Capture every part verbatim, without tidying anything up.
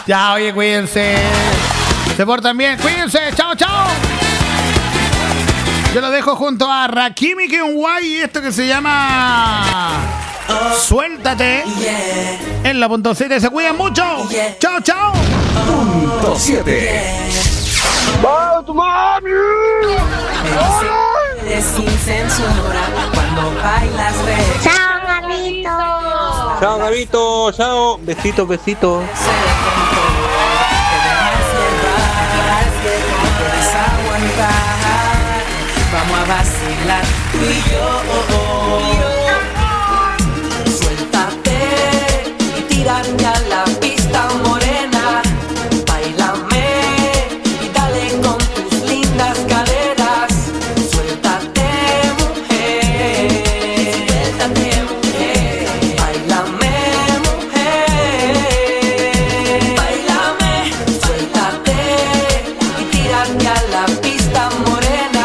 Ya, oye, cuídense. Se portan bien, cuídense. Chao, chao. Yo lo dejo junto a Rakimi Kenway y esto que se llama Suéltate. En la punto siete se cuidan mucho. Chao, chao. Punto siete. ¡Va tu mami! Eres sin censura cuando bailas reggae. Chao, Gabito. Chao, Gabito. Chao. Besitos, besitos. Vamos a vacilar tú y yo. Suéltate y tírate a la pista morena. Báilame y dale con tus lindas caderas. Suéltate, mujer. Suéltate, mujer. Báilame, mujer. Báilame, suéltate y tírate a la pista morena.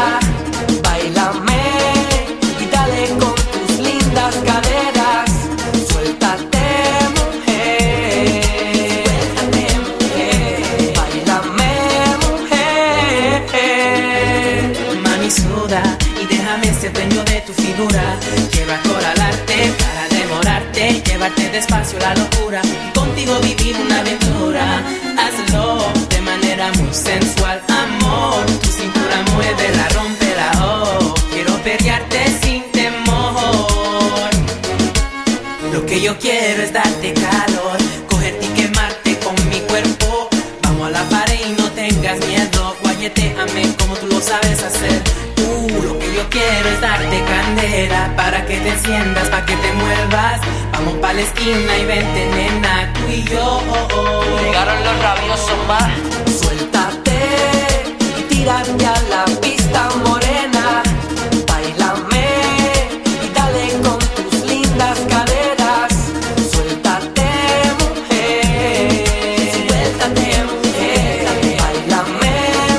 Quiero acorralarte para demorarte, llevarte despacio la locura y contigo vivir una aventura. Hazlo de manera muy sensual, amor. Tu cintura muévela, rómpela, oh. Quiero perrearte sin temor. Lo que yo quiero es darte calor, cogerte y quemarte con mi cuerpo. Vamos a la pared y no tengas miedo, guayetéame como tú lo sabes hacer. Lo que yo quiero es darte candela para que te enciendas, para que te muevas. Vamos pa' la esquina y vente, nena, tú y yo. Llegaron los rabiosos más. Suéltate y tírate a la pista morena. Báilame y dale con tus lindas caderas. Suéltate, mujer. Suéltate, mujer. Báilame,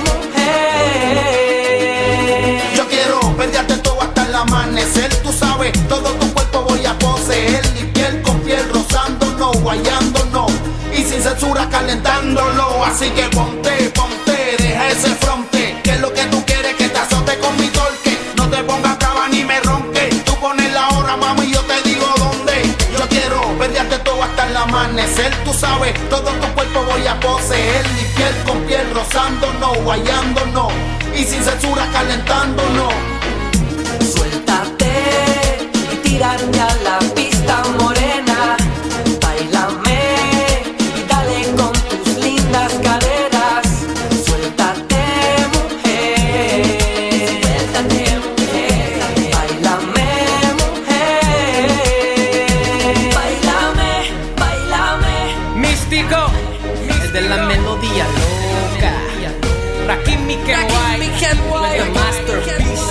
mujer. Yo quiero perderte todo hasta el amanecer. Tú sabes, todo tu cuerpo voy a poseer. Y piel con piel rozándonos, guayándonos. Y sin censura calentándolo. Así que ponte, ponte, deja ese fronte. Que es lo que tú quieres, que te azote con mi torque. No te pongas brava ni me ronque. Tú pones la hora, mami, y yo te digo dónde. Yo quiero perderte todo hasta el amanecer. Tú sabes, todo tu cuerpo voy a poseer. Y piel con piel rozándonos, guayándonos. Y sin censura calentándonos. Suéltate y tírate a la pista morena. Báilame y dale con tus lindas caderas. Suéltate, mujer. Suéltate, mujer. Báilame, mujer. Báilame, báilame. Místico, el de la melodía loca. Rakimi Kenway, the masterpiece.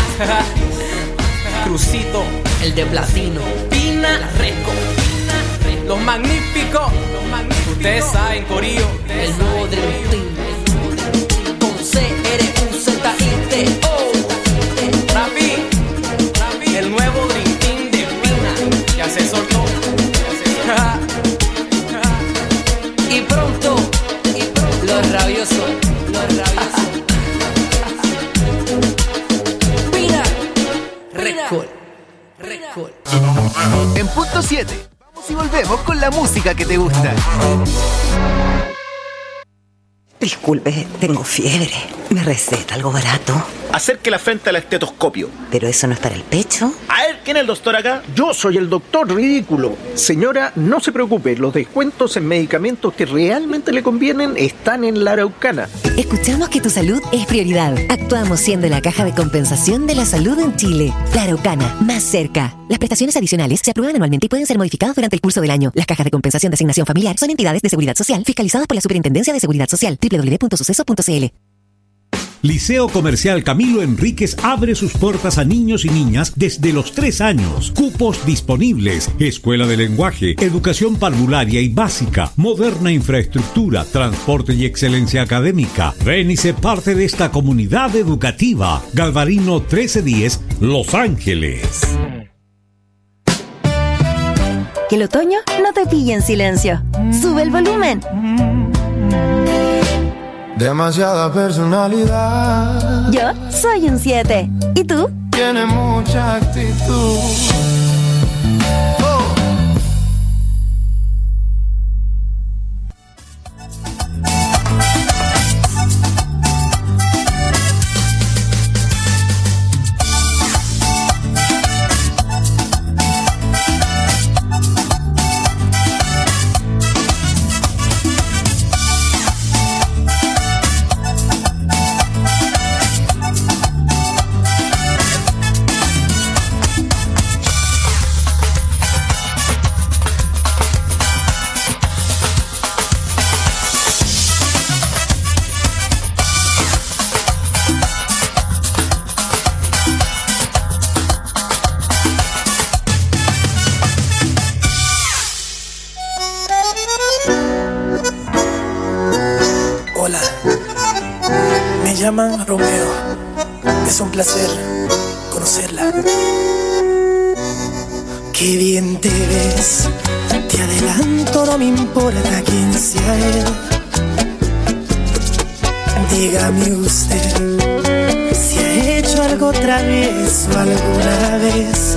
Crucito, el de platino. Pina Reco, los magníficos. Ustedes saben, corillo, el nuevo Dream Team. Con C R U Z I T O. Rapi, el nuevo Dream Team de Pina. Ya se soltó. Y pronto, y pronto, los rabiosos, los rabiosos. Pina Record, Record. En punto siete, vamos y volvemos con la música que te gusta. Disculpe, tengo fiebre. ¿Me receta algo barato? Acerque la frente al estetoscopio. ¿Pero eso no es para el pecho? A ver, ¿quién es el doctor acá? Yo soy el doctor ridículo. Señora, no se preocupe, los descuentos en medicamentos que realmente le convienen están en la Araucana. Escuchamos que tu salud es prioridad. Actuamos siendo la caja de compensación de la salud en Chile. La Araucana, más cerca. Las prestaciones adicionales se aprueban anualmente y pueden ser modificadas durante el curso del año. Las cajas de compensación de asignación familiar son entidades de seguridad social fiscalizadas por la Superintendencia de Seguridad Social. doble u doble u doble u punto suceso punto c l. Liceo Comercial Camilo Enríquez abre sus puertas a niños y niñas desde los tres años. Cupos disponibles. Escuela de lenguaje, educación parvularia y básica, moderna infraestructura, transporte y excelencia académica. Ven y sé parte de esta comunidad educativa. Galvarino trece diez, Los Ángeles. Que el otoño no te pille en silencio. Sube el volumen. Demasiada personalidad. Yo soy un siete. ¿Y tú? Tiene mucha actitud. Me llaman Romeo, es un placer conocerla. Qué bien te ves, te adelanto, no me importa quién sea él. Dígame usted si ha hecho algo otra vez o alguna vez.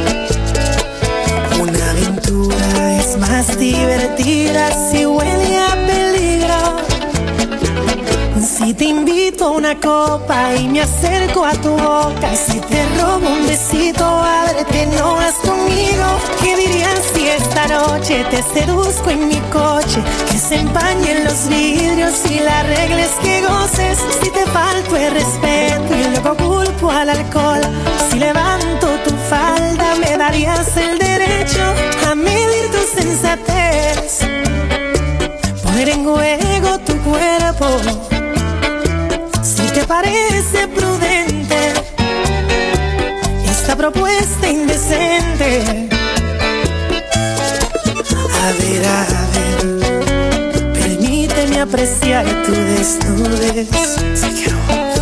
Una aventura es más divertida si huele a peligro. Si te invito a una copa y me acerco a tu boca, y si te robo un besito, ábrete, no vas conmigo. ¿Qué dirías si esta noche te seduzco en mi coche? Que se empañen los vidrios y las reglas que goces. Si te falto el respeto y luego culpo al alcohol, si levanto tu falda me darías el derecho a medir tu sensatez, poner en juego tu cuerpo. ¿Te parece prudente esta propuesta indecente? A ver, a ver, permíteme apreciar tu desnudez. Si quiero,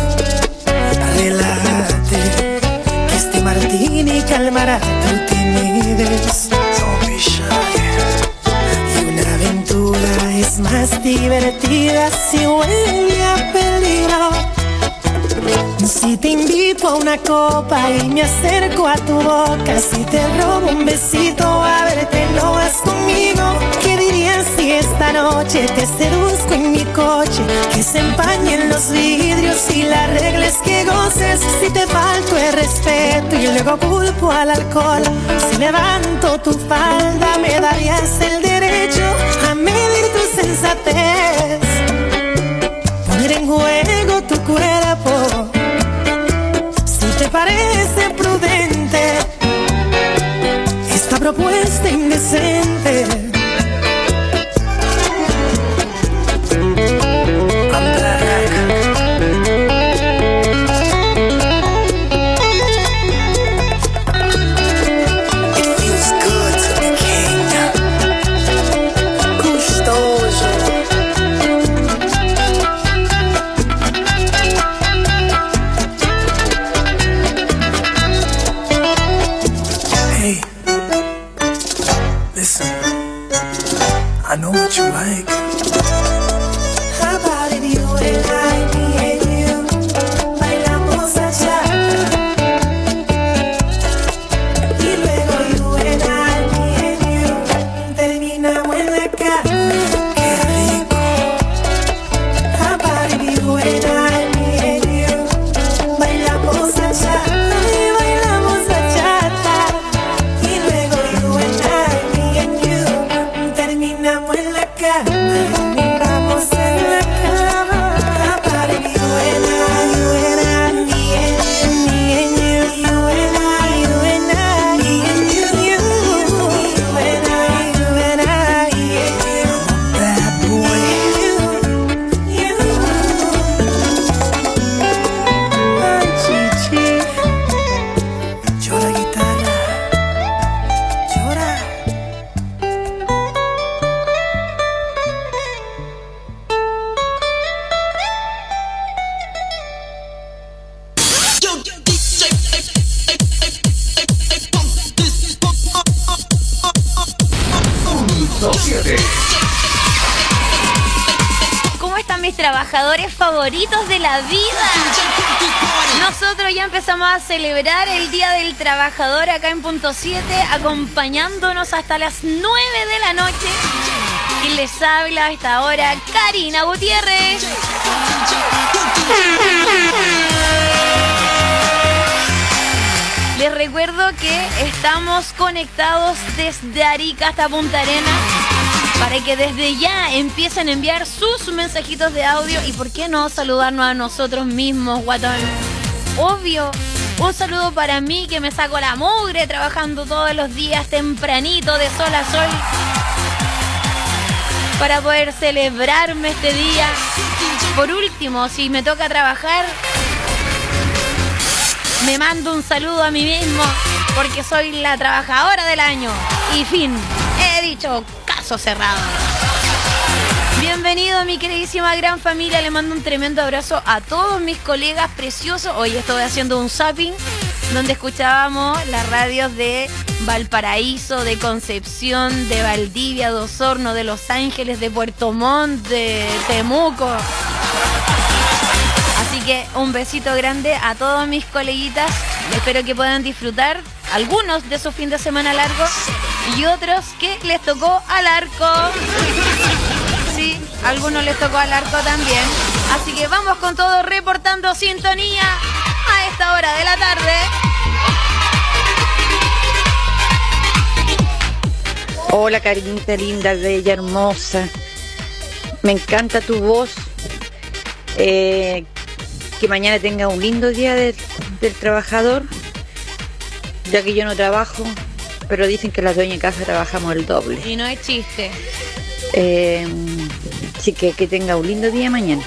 relájate, que este martini calmará tu timidez. Don't be shy. Y una aventura es más divertida si huele a peligro. Si te invito a una copa y me acerco a tu boca, si te robo un besito, a verte, no vas conmigo. ¿Qué dirías si esta noche te seduzco en mi coche? Que se empañen los vidrios y las reglas que goces. Si te falto el respeto y luego culpo al alcohol, si levanto tu falda me darías el derecho a medir tu sensatez, poner en juego tu cuerpo. ¿Te parece prudente esta propuesta indecente? It feels good to be king. Gustoso. I know what you like. How about if you and I, me and you, bailamos bachata? Y luego you and I, me and you, terminamos en la cama. Qué rico. How about if you and I, me and you, bailamos bachata? Y bailamos bachata. Y luego you and I, me and you, terminamos en la cama, miramos en la cama. punto siete. ¿Cómo están mis trabajadores favoritos de la vida? Nosotros ya empezamos a celebrar el Día del Trabajador acá en Punto siete, acompañándonos hasta las nueve de la noche. Y les habla a esta hora Karina Gutiérrez. Les recuerdo que estamos conectados desde Arica hasta Punta Arenas para que desde ya empiecen a enviar sus mensajitos de audio y por qué no saludarnos a nosotros mismos, guatón. Obvio, un saludo para mí que me saco la mugre trabajando todos los días tempranito de sol a sol para poder celebrarme este día. Por último, si me toca trabajar, me mando un saludo a mí mismo porque soy la trabajadora del año. Y fin, he dicho caso cerrado. Bienvenido mi queridísima gran familia, le mando un tremendo abrazo a todos mis colegas preciosos. Hoy estoy haciendo un zapping donde escuchábamos las radios de Valparaíso, de Concepción, de Valdivia, de Osorno, de Los Ángeles, de Puerto Montt, de Temuco. Así que un besito grande a todos mis coleguitas. Espero que puedan disfrutar algunos de su fin de semana largo y otros que les tocó al arco. Sí, a algunos les tocó al arco también. Así que vamos con todo reportando sintonía a esta hora de la tarde. Hola, Karinita linda, bella, hermosa. Me encanta tu voz. Eh, que mañana tenga un lindo día de, del trabajador, ya que yo no trabajo, pero dicen que las dueñas de casa trabajamos el doble. Y no es chiste. Eh, así que que tenga un lindo día mañana.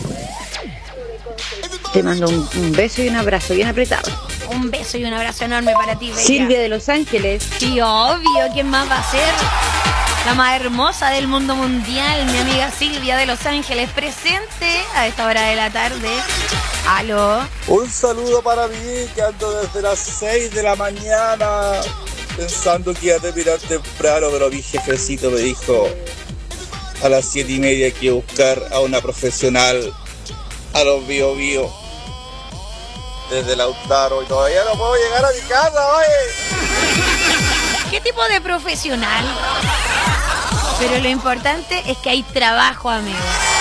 Te mando un, un beso y un abrazo bien apretado. Un beso y un abrazo enorme para ti, bella. Silvia de Los Ángeles. Sí, obvio, ¿quién más va a ser? La más hermosa del mundo mundial, mi amiga Silvia de Los Ángeles, presente a esta hora de la tarde. Aló. Un saludo para mí, que ando desde las seis de la mañana pensando que iba a terminar temprano, pero mi jefecito me dijo a las siete y media hay que buscar a una profesional a los Bio Bio desde Lautaro y todavía no puedo llegar a mi casa, oye. ¿Qué tipo de profesional? Pero lo importante es que hay trabajo, amigo.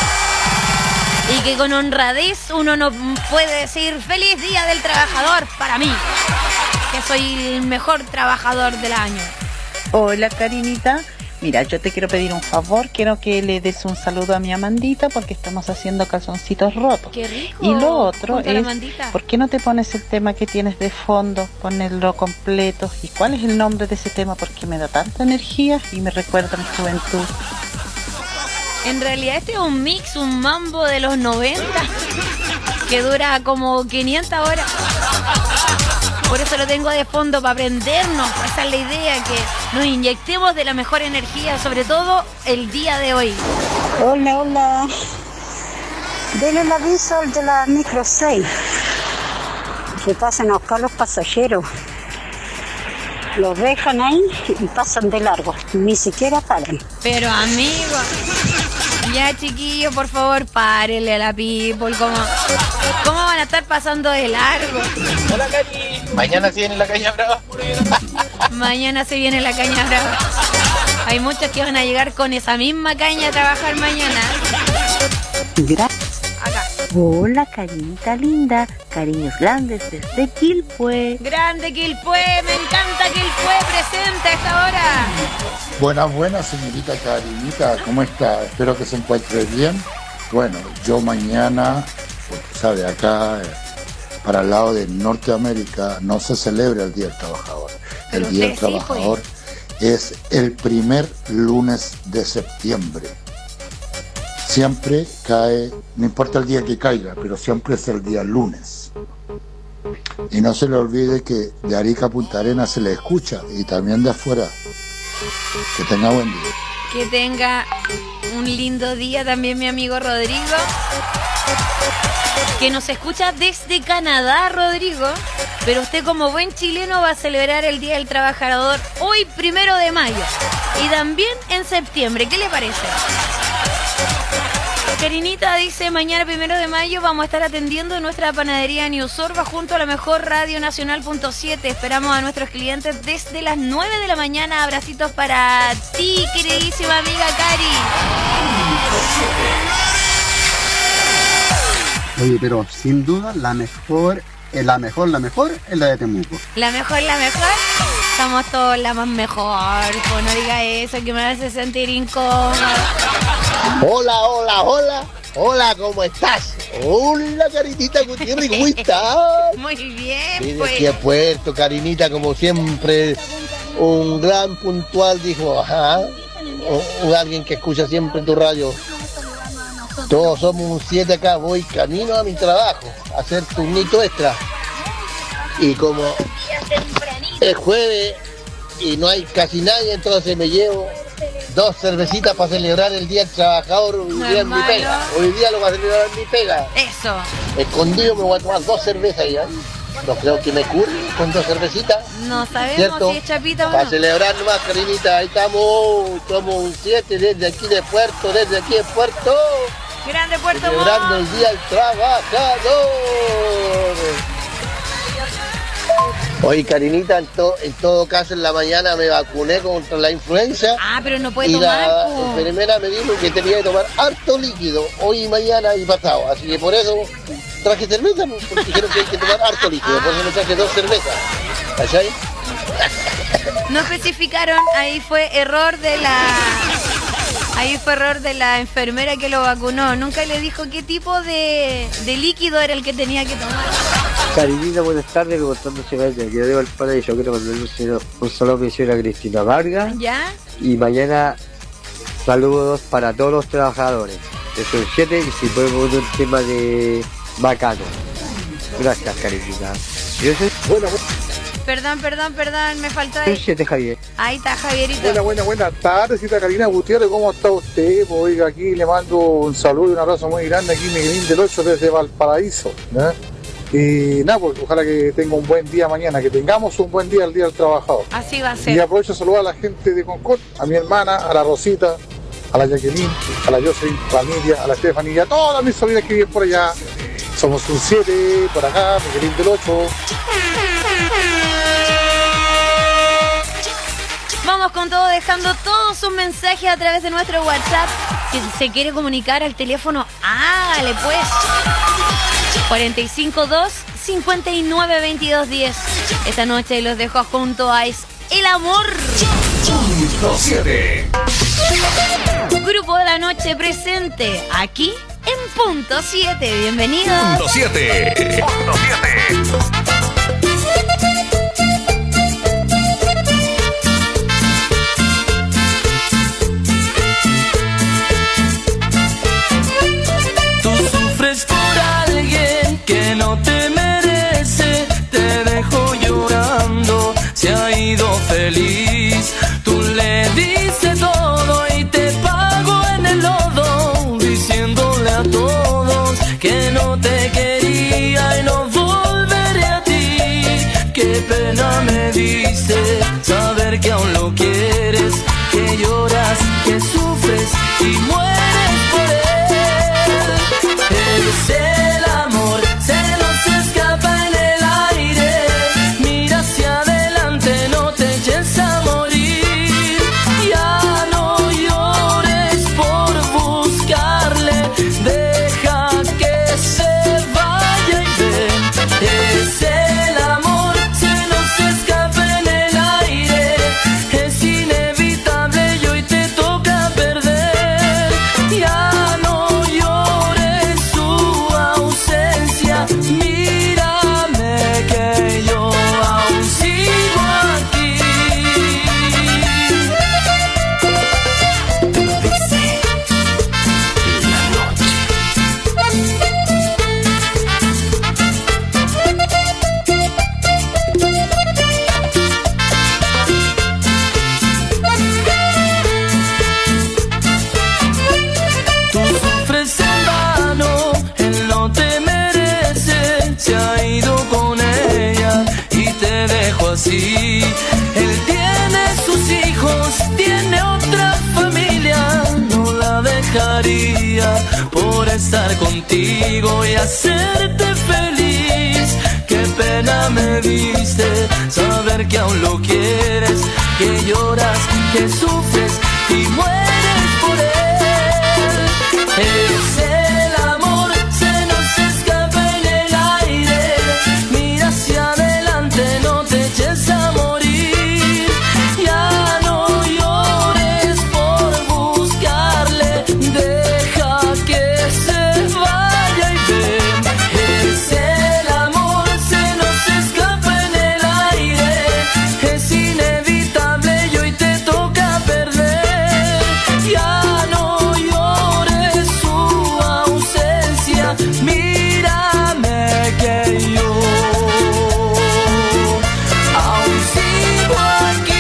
Y que con honradez uno no puede decir feliz día del trabajador para mí, que soy el mejor trabajador del año. Hola, Karinita. Mira, yo te quiero pedir un favor, quiero que le des un saludo a mi Amandita porque estamos haciendo calzoncitos rotos. ¡Qué rico! Y lo otro es, ¿por qué no te pones el tema que tienes de fondo? Ponerlo completo. ¿Y cuál es el nombre de ese tema? Porque me da tanta energía y me recuerda a mi juventud. En realidad este es un mix, un mambo de los noventa que dura como quinientas horas. Por eso lo tengo de fondo, para aprendernos. Esa es la idea, que nos inyectemos de la mejor energía, sobre todo el día de hoy. Hola, hola. Denle el aviso al de la micro seis. Que pasen a buscar los pasajeros. Los dejan ahí y pasan de largo. Ni siquiera paran. Pero amigo, ya chiquillo, por favor, párenle a la people. ¿Cómo, ¿Cómo van a estar pasando de largo? Hola, Cari. Mañana se viene la caña brava. Mañana se viene la caña brava. Hay muchos que van a llegar con esa misma caña a trabajar mañana. Gracias. Acá. Hola, Karinita linda. Cariños grandes desde Quilpué. Grande Quilpué, me encanta Quilpué, presente a esta hora. Buenas, buenas, señorita Karinita, ¿cómo está? Espero que se encuentre bien. Bueno, yo mañana, porque sabe, acá para el lado de Norteamérica no se celebra el Día del Trabajador. El Día del Trabajador es el primer lunes de septiembre. Siempre cae, no importa el día que caiga, pero siempre es el día lunes. Y no se le olvide que de Arica a Punta Arenas se le escucha y también de afuera. Que tenga buen día. Que tenga un lindo día también mi amigo Rodrigo, que nos escucha desde Canadá, Rodrigo. Pero usted como buen chileno va a celebrar el Día del Trabajador hoy, primero de mayo. Y también en septiembre. ¿Qué le parece? Karinita dice, mañana primero de mayo vamos a estar atendiendo nuestra panadería New Sorba junto a la mejor Radio Nacional punto siete. Esperamos a nuestros clientes desde las nueve de la mañana. Abracitos para ti, queridísima amiga Cari. Oye, pero sin duda la mejor, eh, la mejor, la mejor es la de Temuco. La mejor, la mejor. Somos todos la más mejor. Pues no diga eso que me hace sentir incómodo. Hola, hola, hola. Hola, ¿cómo estás? Hola, Karinita Gutiérrez, ¿cómo estás? Muy bien, Desde pues. aquí a Puerto, Karinita, como siempre, un gran puntual, dijo, ajá, o, alguien que escucha siempre tu radio. Todos somos un siete acá, voy camino a mi trabajo, a hacer turnito extra. Y como es jueves y no hay casi nadie, entonces me llevo dos cervecitas para celebrar el Día del Trabajador hoy día en mi pega. Hoy día lo voy a celebrar en mi pega. Eso. Escondido me voy a tomar dos cervezas ya. No creo que me cure con dos cervecitas. No sabemos ¿cierto? si es chapita o no. Para celebrar nomás, Karinita, ahí estamos, somos un siete desde aquí de Puerto, desde aquí de Puerto. Grande Puerto Montt. Celebrando el Día del Trabajador. Oye, Karinita, en, to, en todo caso en la mañana me vacuné contra la influenza. Ah, pero no puede y tomar. Y la po. enfermera me dijo que tenía que tomar harto líquido hoy, mañana y pasado. Así que por eso traje cerveza, porque dijeron que hay que tomar harto líquido. Ah. Por eso me traje dos cervezas. ¿Cachai? No especificaron, ahí fue error de la... Ahí fue error de la enfermera que lo vacunó. Nunca le dijo qué tipo de, de líquido era el que tenía que tomar. Karinita, buenas tardes, reportándose desde aquí de Valparaíso. Quiero mandarle un saludo a mi señora Cristina Vargas. ¿Ya? Y mañana saludos para todos los trabajadores. De son siete y si podemos poner un tema de bacano. Gracias, Karinita. Yo soy... Bueno, Perdón, perdón, perdón, me faltó soy ahí. siete, Javier. Ahí está, Javierito. Buena, buena, buenas tardes, cita Karina Gutiérrez, ¿cómo está usted? Pues, oiga, aquí le mando un saludo y un abrazo muy grande aquí, Miguelín del ocho desde Valparaíso, ¿no? Y nada, pues ojalá que tenga un buen día mañana, que tengamos un buen día el Día del Trabajador. Así va a ser. Y aprovecho a saludar a la gente de Concord, a mi hermana, a la Rosita, a la Jacqueline, a la Jocelyn, a la Nidia, a la Estefanía, a todas mis sobrinas que viven por allá. Somos un siete por acá, Miguelín del ocho. Vamos con todo, dejando todos sus mensajes a través de nuestro WhatsApp. Si se quiere comunicar al teléfono, hágale pues. cuatro cinco dos, cinco nueve, veintidós diez. Esta noche los dejo junto a Es el Amor. Punto siete. Grupo de la noche presente aquí en Punto siete. Bienvenidos. Punto siete. Punto siete. Por alguien que no te merece, te dejó llorando, se ha ido feliz. Tú le dices todo y te pago en el lodo, diciéndole a todos que no te quería y no volveré a estar contigo y hacerte feliz. Qué pena me diste saber que aún lo quieres, que lloras, que sufres y mueres por él. Es el amor, se nos escapa en el aire. Mira hacia adelante, no te eches a morir. Ya no llores por buscarle, deja que se vaya y ven. Es el amor, se nos escapa en el aire. Es inevitable y hoy te toca perder. Ya no llores su ausencia, mírame que yo aún sigo aquí.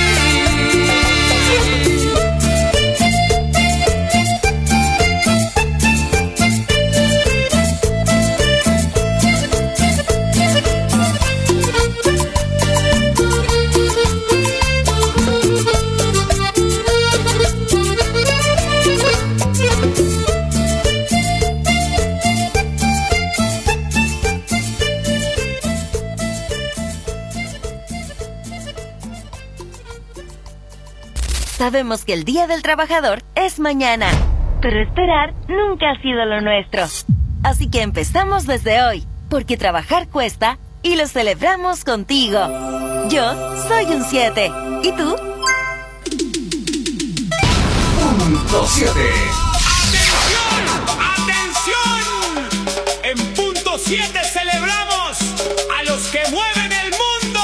Sabemos que el Día del Trabajador es mañana, pero esperar nunca ha sido lo nuestro. Así que empezamos desde hoy, porque trabajar cuesta y lo celebramos contigo. Yo soy un siete. ¿Y tú? Punto siete. ¡Atención! En punto siete celebramos a los que mueven el mundo.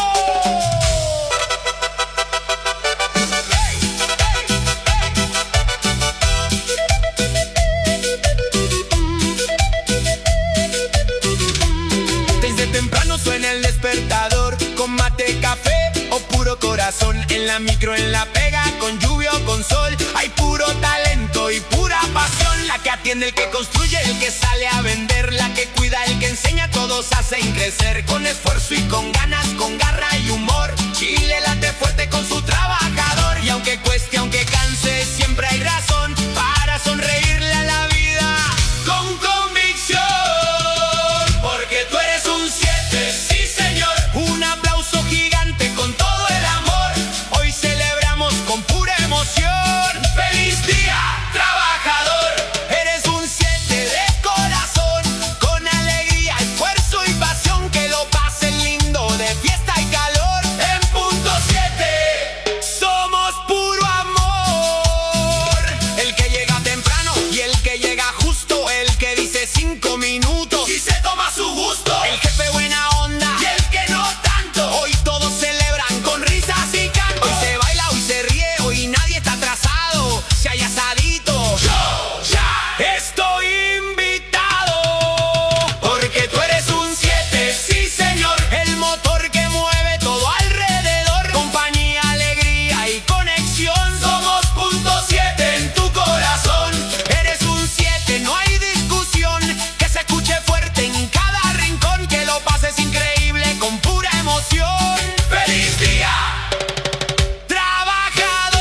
Desde temprano suena el despertador con mate, café o puro corazón. En la micro, en la pega, con lluvia o con sol. Hay puro talento y pura pasión. La que atiende, el que construye, el que sale a vender. La que cuida, el que enseña, todos hacen crecer. Con esfuerzo y con ganas, con garra y humor. Chile late fuerte con su trabajador. Y aunque cueste, aunque canse, siempre hay razón para sonreírle a la vida con convicción. Porque tú eres un siete, sí señor. Un aplauso gigante con todo el amor. Hoy celebramos con pura emoción. ¡Feliz día, trabajador! Eres un siete de corazón, con alegría, esfuerzo y pasión. Que lo pasen lindo de fiesta y calor. En punto siete somos puro amor. El que llega temprano y el que llega justo. El que dice cinco minutos y se toma su gusto. El jefe buena onda y el que no tanto. Hoy todos celebran con risas y canto. Hoy se baila, hoy se ríe, hoy nadie está atrasado. Si hay asadito, yo ya estoy invitado. Porque tú eres un siete, sí señor. El motor que mueve todo alrededor. Compañía, alegría y conexión. Somos punto siete en tu corazón. Eres un siete, no hay discusión. Que se escuche fuerte en cada rincón. Que lo pases increíble con pura emoción. ¡Feliz día, trabajador!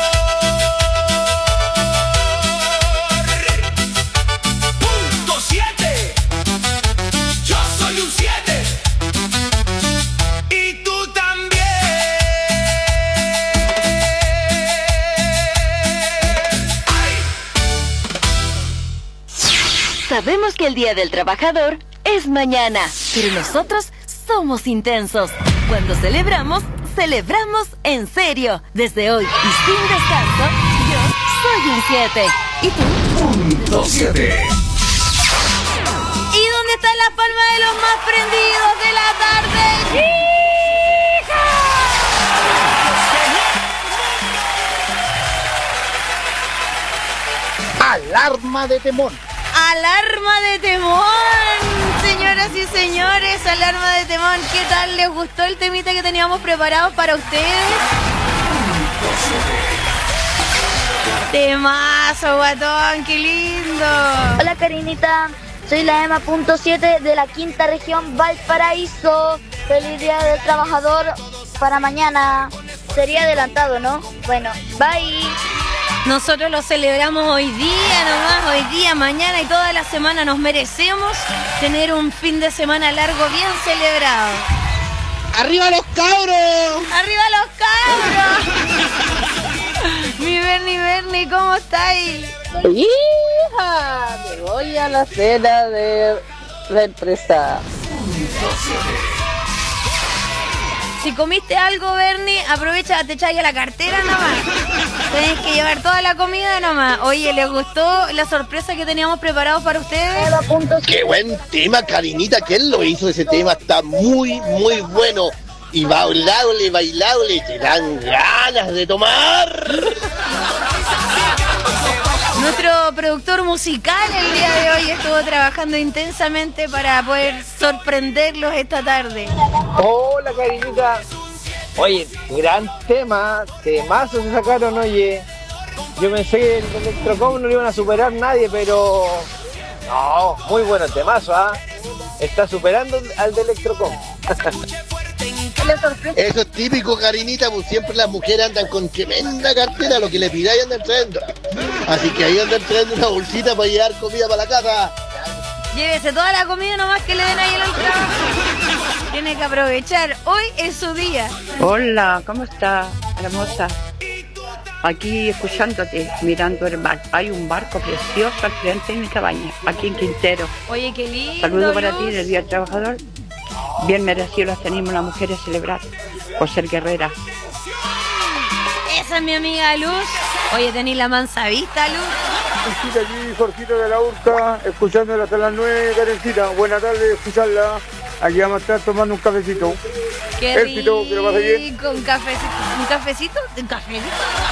Punto siete. Yo soy un siete. Y tú también. Sabemos que el Día del Trabajador es mañana, pero nosotros somos intensos. Cuando celebramos, celebramos en serio. Desde hoy y sin descanso, yo soy un siete. ¿Y tú? Punto siete. ¿Y dónde está la palma de los más prendidos de la tarde? Alarma de temón. Alarma de temón, señoras y señores, alarma de temón. ¿Qué tal? ¿Les gustó el temita que teníamos preparado para ustedes? Temazo, guatón, qué lindo. Hola, Karinita. Soy la Emma punto siete de la quinta región Valparaíso. Feliz Día del Trabajador para mañana. Sería adelantado, ¿no? Bueno, bye. Nosotros lo celebramos hoy día nomás, hoy día, mañana y toda la semana. Nos merecemos tener un fin de semana largo bien celebrado. ¡Arriba los cabros! ¡Arriba los cabros! Mi Bernie, Bernie, ¿cómo estáis? ¡Hija! Me voy a la cena de la empresa. Si comiste algo, Bernie, aprovecha, te echáis a la cartera nomás. Tenés que llevar toda la comida nomás. Oye, ¿les gustó la sorpresa que teníamos preparado para ustedes? ¡Qué buen tema, Karinita! ¿Quién lo hizo ese tema? Está muy, muy bueno. Y bailable, bailable, te dan ganas de tomar. Nuestro productor musical el día de hoy estuvo trabajando intensamente para poder sorprenderlos esta tarde. Hola, Karinita. Oye, gran tema, temazo se sacaron, oye. Yo pensé que el Electrocom no lo iban a superar nadie, pero... No, muy bueno el temazo, ¿ah? ¿eh? Está superando al de Electrocom. Eso es típico, Karinita, pues siempre las mujeres andan con tremenda cartera, lo que le pidáis andan trayendo. Así que ahí andan trayendo una bolsita para llevar comida para la casa. Llévese toda la comida nomás que le den ahí en el trabajo. Tiene que aprovechar, hoy es su día. Hola, ¿cómo estás, hermosa? Aquí escuchándote, mirando el mar. Hay un barco precioso al frente de mi cabaña, aquí en Quintero. Oye, qué lindo. Saludos para Luz. ti del Día del Trabajador. Bien merecido las tenemos las mujeres celebrar por ser guerreras. Esa es mi amiga Luz. Oye, tenéis la mansa vista, Luz. Jorgito aquí, Jorgito de la Urca, escuchándola hasta las nueve, Karencita. Buenas tardes, escucharla. Aquí vamos a estar tomando un cafecito. Qué Éxito, rico, que lo pase bien. un cafecito. ¿Un cafecito? ¿Un cafecito?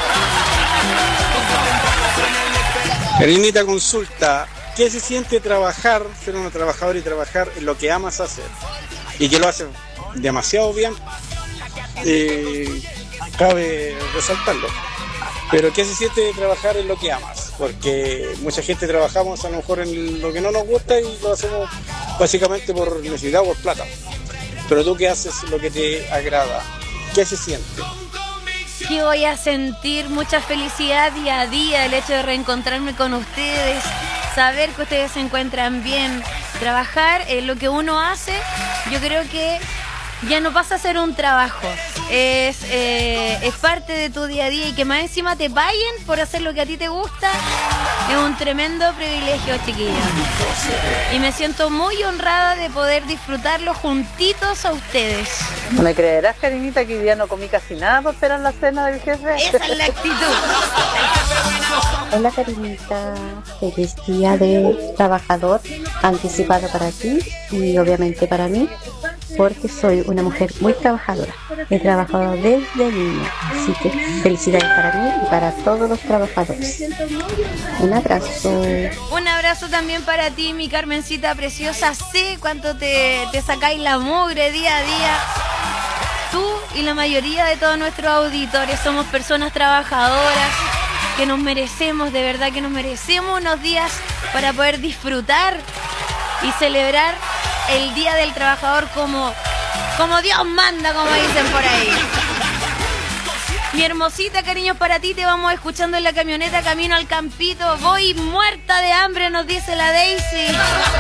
Karinita, consulta. ¿Qué se siente trabajar, ser una trabajadora y trabajar en lo que amas hacer? Y que lo haces demasiado bien, eh, cabe resaltarlo. Pero ¿qué se siente trabajar en lo que amas? Porque mucha gente trabajamos a lo mejor en lo que no nos gusta y lo hacemos básicamente por necesidad o por plata. Pero tú que haces lo que te agrada, ¿qué se siente? Que voy a sentir mucha felicidad día a día, el hecho de reencontrarme con ustedes, saber que ustedes se encuentran bien, trabajar en lo que uno hace. Yo creo que ya no pasa a ser un trabajo, es, eh, es parte de tu día a día, y que más encima te paguen por hacer lo que a ti te gusta es un tremendo privilegio, chiquillos. Y me siento muy honrada de poder disfrutarlo juntitos a ustedes. ¿Me creerás, Karinita, que hoy día no comí casi nada para esperar la cena del jefe? Esa es la actitud. Hola, Karinita, feliz día de trabajador anticipado para ti y obviamente para mí, porque soy una mujer muy trabajadora. He trabajado desde niña, así que felicidades para mí y para todos los trabajadores. Un abrazo. Un abrazo también para ti, mi Carmencita preciosa. Sé cuánto te, te sacáis la mugre día a día. Tú y la mayoría de todos nuestros auditores somos personas trabajadoras que nos merecemos, de verdad que nos merecemos unos días para poder disfrutar y celebrar el Día del Trabajador como, como Dios manda, como dicen por ahí. Mi hermosita, cariños para ti, te vamos escuchando en la camioneta camino al campito. Voy muerta de hambre, nos dice la Daisy.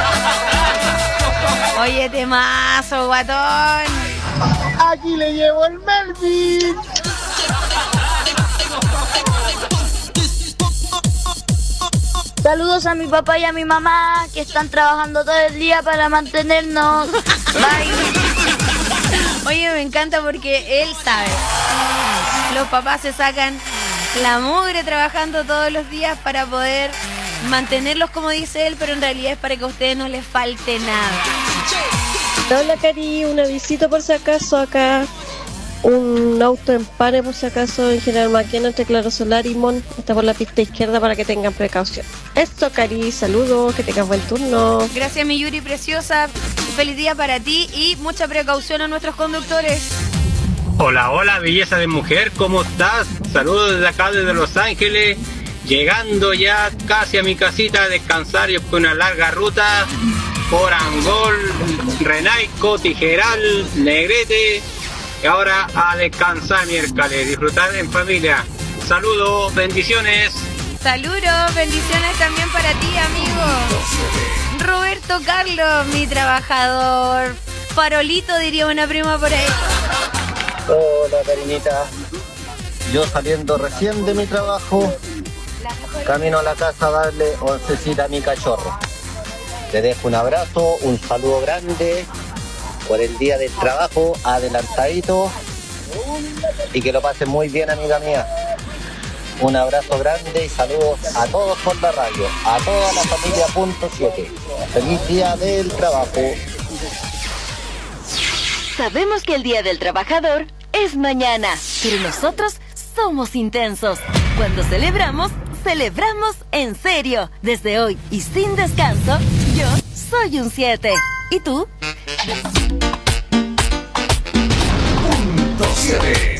Oye, temazo, guatón. Aquí le llevo el Melvin. Saludos a mi papá y a mi mamá que están trabajando todo el día para mantenernos. Bye. Oye, me encanta porque él sabe. Los papás se sacan la mugre trabajando todos los días para poder mantenerlos, como dice él, pero en realidad es para que a ustedes no les falte nada. Hola, Cari, un avisito por si acaso acá. Un auto en pare por si acaso en General Maquena entre Claro Solar y Mon. Está por la pista izquierda para que tengan precaución. Esto, Cari, saludos, que tengas buen turno. Gracias, mi Yuri preciosa. Feliz día para ti y mucha precaución a nuestros conductores. Hola, hola, belleza de mujer, ¿cómo estás? Saludos desde acá, desde Los Ángeles. Llegando ya casi a mi casita a descansar, yo con una larga ruta por Angol, Renaico, Tijeral, Negrete. Y ahora a descansar, miércoles, disfrutar en familia. Saludos, bendiciones. Saludos, bendiciones también para ti, amigo. Roberto Carlos, mi trabajador. Farolito, diría una prima por ahí. Hola, Karinita. Yo saliendo recién de mi trabajo, camino a la casa a darle oncecita a mi cachorro. Le dejo un abrazo, un saludo grande por el día del trabajo, adelantadito, y que lo pasen muy bien, amiga mía. Un abrazo grande y saludos a todos por la radio, a toda la familia punto siete. Feliz día del trabajo. Sabemos que el Día del Trabajador es mañana, pero nosotros somos intensos. Cuando celebramos, celebramos en serio. Desde hoy y sin descanso, yo soy un siete. ¿Y tú? Punto siete.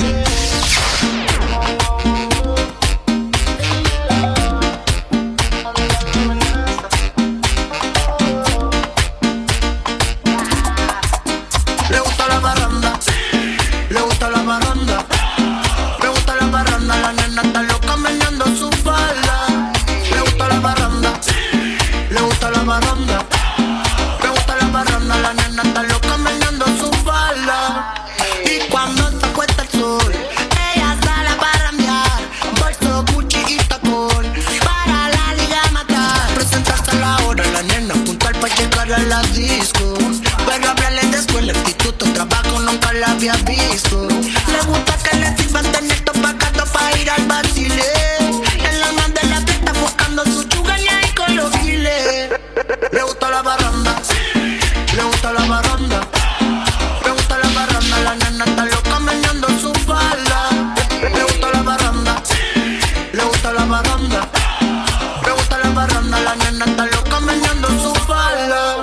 Le gusta la barranda, le gusta la barranda, le gusta la barranda, la nena está loca meneando su falda. Le gusta la barranda, le gusta la barranda, le gusta la barranda, la nena está loca meneando su falda. Y cuando se acuesta el sol, ella sale a barrandear, bolso, Gucci y tacón, para la liga a matar. Presentarse a la hora, la nena apuntar pa' llegar a la disco, pero hablarle de escuela, instituto, trabajo, nunca la había visto. Le gusta que le sirvan tener pagado pa' ir al vacile. En la mano de la fiesta buscando su chugaña y con los giles. Le gusta la barranda, le gusta la barranda, le gusta la barranda, la nena está loca meneando su falda. Le gusta la barranda, le gusta la barranda, le gusta la barranda, la nena está loca meneando su falda.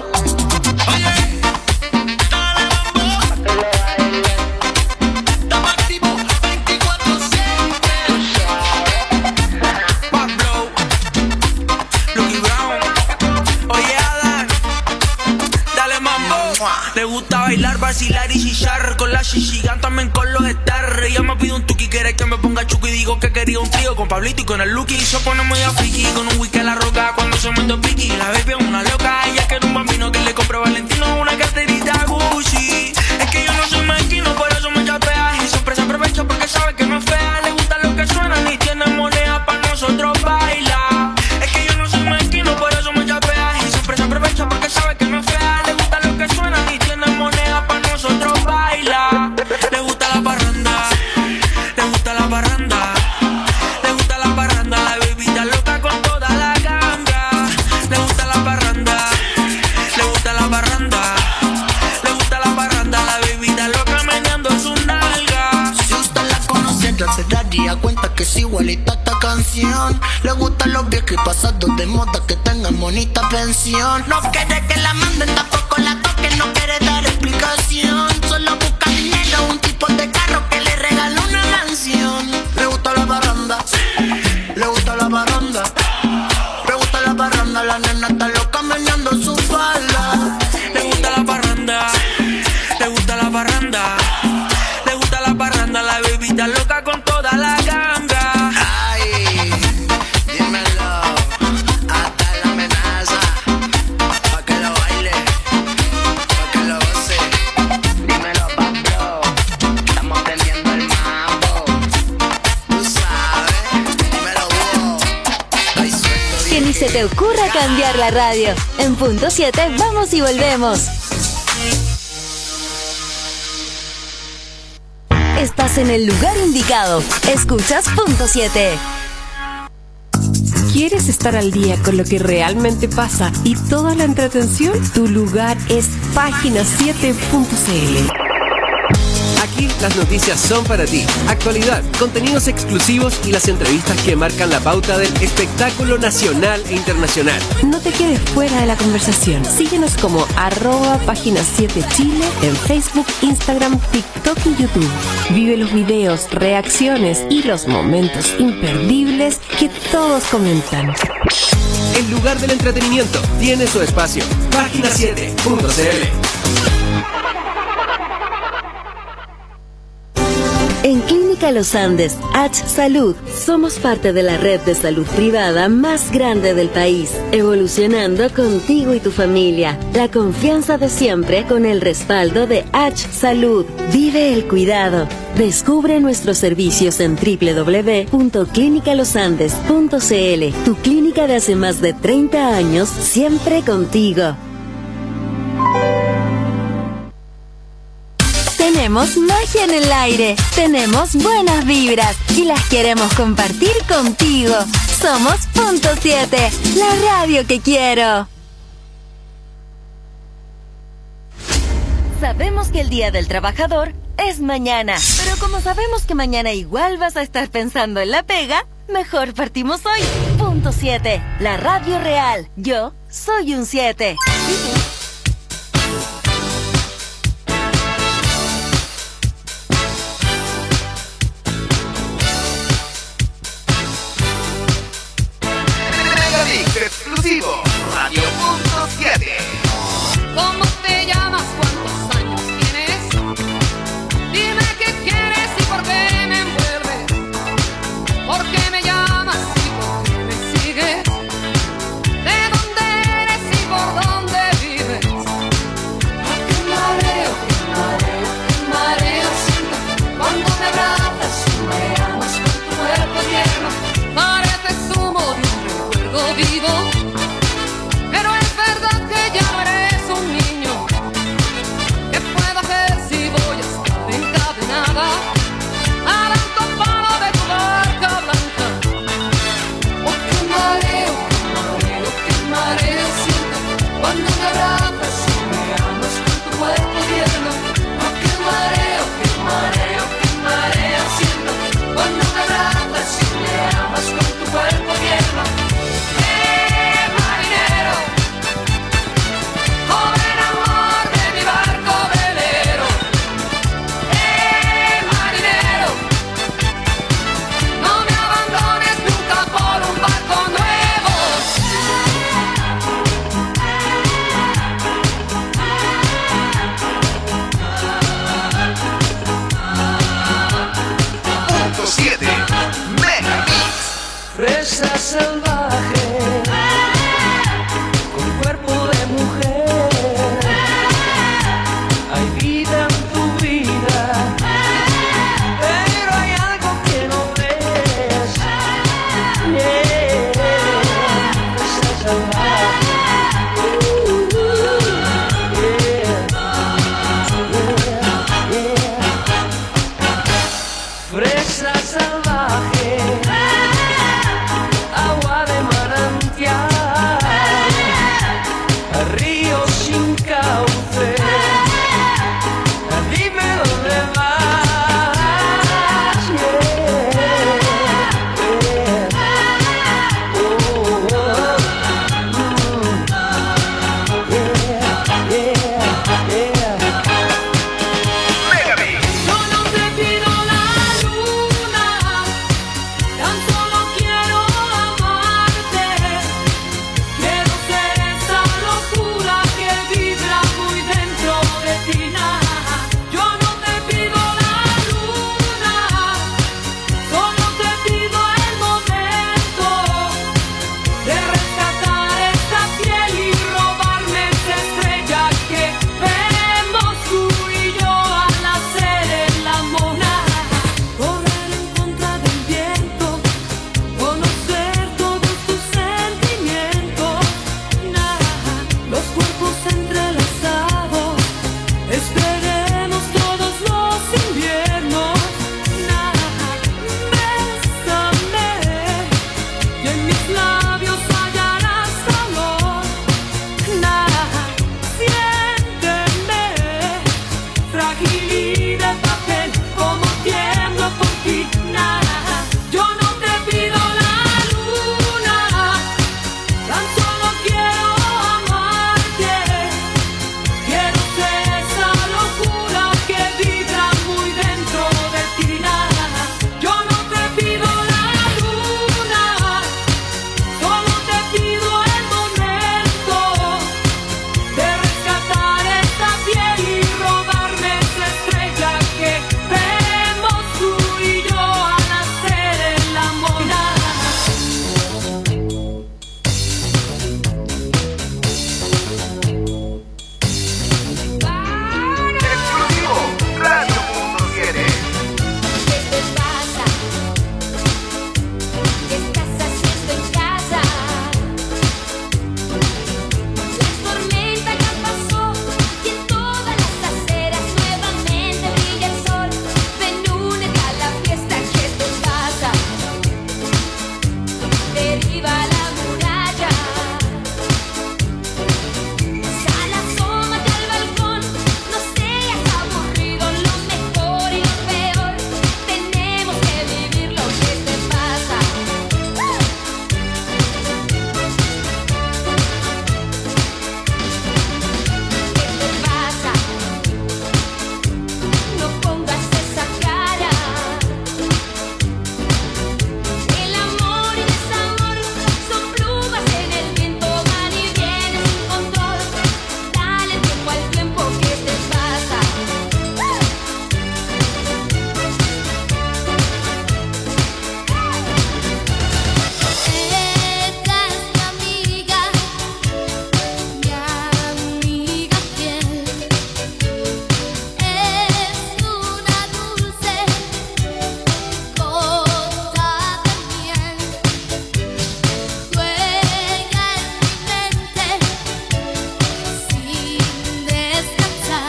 Le gusta bailar, vacilar y chillar con la chichigan, también con los estar. Ella me pide un tuki, quiere que me ponga chuki. Digo que quería un trío con Pablito y con el Lucky. Se pone muy a friki, con un whisky a la roca cuando se mete piqui. La baby es una loca, ella quiere un bambino que le compre Valentino una carterita Gucci. Es que yo no soy mezquino, por eso me chapea. Y siempre se aprovecha porque sabe que no es fea. Le gusta lo que suena, ni tiene moneda para nosotros bailar. Es que yo no soy mezquino, por eso me chapea. Y siempre se aprovecha porque sabe que no es fea. Le gusta lo que suena, ni tiene moneda para nosotros bailar. Le gusta la parranda, le gusta la parranda, le gusta la parranda, la bebida loca con toda la ganga. Le gusta la parranda, le gusta la parranda, le gusta la parranda, la bebida loca meneando su nalga. Si usted la conociera se daría cuenta que es igualita esta canción. Le gustan los viejos y pasados de moda que tengan bonita pensión. No quiere que la manden, tampoco la toquen, no quiere dar explicación. Solo busca dinero, un tipo de carro que le regala una canción. Le gusta la barranda, le gusta la barranda, le gusta la barranda, la nena está loca meneando su falda. Le gusta la parranda, le gusta la parranda, le gusta la parranda, la bebida loca con toda la ganga. Ay, dímelo, hasta la amenaza, pa' que lo baile, pa' que lo goce. Dímelo, Pablo, estamos prendiendo el mambo. Tú sabes, dímelo, Hugo, ay, suelto. Que ni se te ocurra cambiar la radio. En punto siete vamos y volvemos. Estás en el lugar indicado. Escuchas punto siete. ¿Quieres estar al día con lo que realmente pasa y toda la entretención? Tu lugar es página siete punto c l. Aquí las noticias son para ti. Actualidad, contenidos exclusivos y las entrevistas que marcan la pauta del espectáculo nacional e internacional. No te quedes fuera de la conversación. Síguenos como arroba página siete Chile en Facebook, Instagram, TikTok y YouTube. Vive los videos, reacciones y los momentos imperdibles que todos comentan. El lugar del entretenimiento tiene su espacio. página siete punto c l. En Clínica Los Andes, H Salud, somos parte de la red de salud privada más grande del país, evolucionando contigo y tu familia. La confianza de siempre con el respaldo de H Salud. Vive el cuidado. Descubre nuestros servicios en doble u doble u doble u punto clínica los andes punto c l. Tu clínica de hace más de treinta años, siempre contigo. Tenemos magia en el aire, tenemos buenas vibras y las queremos compartir contigo. Somos Punto siete, la radio que quiero. Sabemos que el Día del Trabajador es mañana, pero como sabemos que mañana igual vas a estar pensando en la pega, mejor partimos hoy. Punto siete, la radio real. Yo soy un siete. ¿Y tú? Exclusivo, Radio Punto siete. ¿Cómo te llamas? ¿Cuántos años tienes? Dime qué quieres y por qué me envuelves. ¿Por qué me llamas y por qué me sigues? ¿De dónde eres y por dónde vives? Oh, qué mareo, qué mareo, qué mareo siento cuando me abrazas y me amas con tu cuerpo tierno. Pareces humo de un recuerdo vivo. Pero es verdad que ya no eres un niño. ¿Qué puedo hacer si voy a estar encadenada al alto palo de tu barca blanca? Oh, qué mareo, qué mareo, qué mareo siento cuando me abrazas y me amas con tu cuerpo tierno. Oh, qué mareo, qué mareo, qué mareo siento cuando me abrazas y me amas con tu cuerpo tierno. Fresa salvaje, con cuerpo de mujer, hay vida en tu vida, pero hay algo que no ves. Yeah. Fresa salvaje, uh, yeah. Yeah. Yeah. Fresa salvaje, agua de manantial. arriba la muralla. Sal, asómate al balcón, no seas aburrido. Lo mejor y lo peor, tenemos que vivir lo que te pasa. ¿Qué te pasa? No pongas esa cara. El amor y desamor son plumas en el viento, van y vienen sin control. Dale tiempo al tiempo, ¿qué te pasa? Ella es mi amiga, mi amiga fiel. Es una dulce gota de miel. Juega en mi mente sin descansar.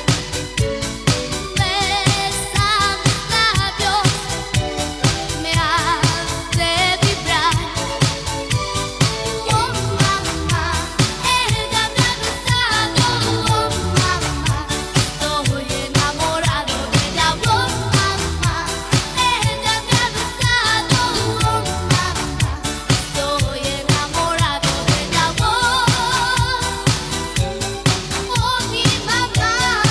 Besa mis labios, me hace vibrar. Oh mamá, ella me ha besado. Oh mamá, estoy enamorado de ella. Oh mamá, ella me ha besado. Oh mamá, estoy enamorado de ella. Oh, oh mi mamá.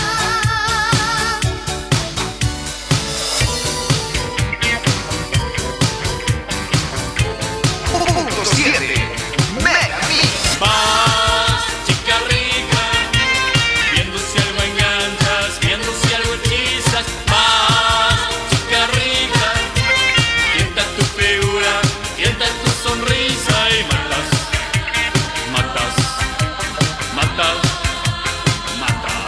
Punto siete. Mega Mix. Vas, chica rica, viendo si algo enganchas, viendo si algo hechizas. Vas, chica rica, tienta tu figura, tienta tu sonrisa y matas, matas, matas, matas.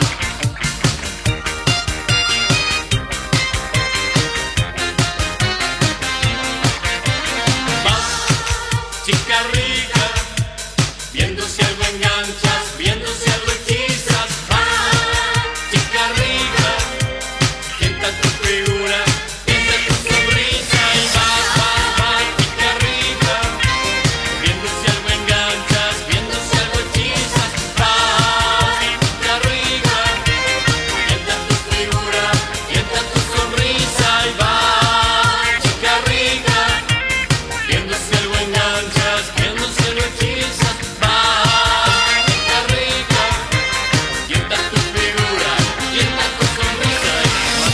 Vas, chica rica, viendo si algo enganchas, viendo si algo hechizas. Vas, chica rica, tienta tu figura, tienta tu sonrisa y vas, vas, vas, chica rica, viendo si algo enganchas, viendo si algo hechizas. Vas, chica rica, tienta tu figura, tienta tu sonrisa y vas, chica rica, viendo si algo enganchas, viendo si algo hechizas. Vas, chica rica, tienta tu figura, tienta tu sonrisa y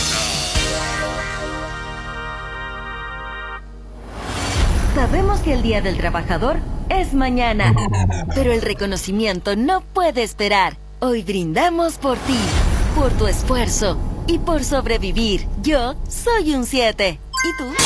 Sabemos que el Día del Trabajador es mañana, pero el reconocimiento no puede esperar. Hoy brindamos por ti, por tu esfuerzo y por sobrevivir. Yo soy un siete. ¿Y tú?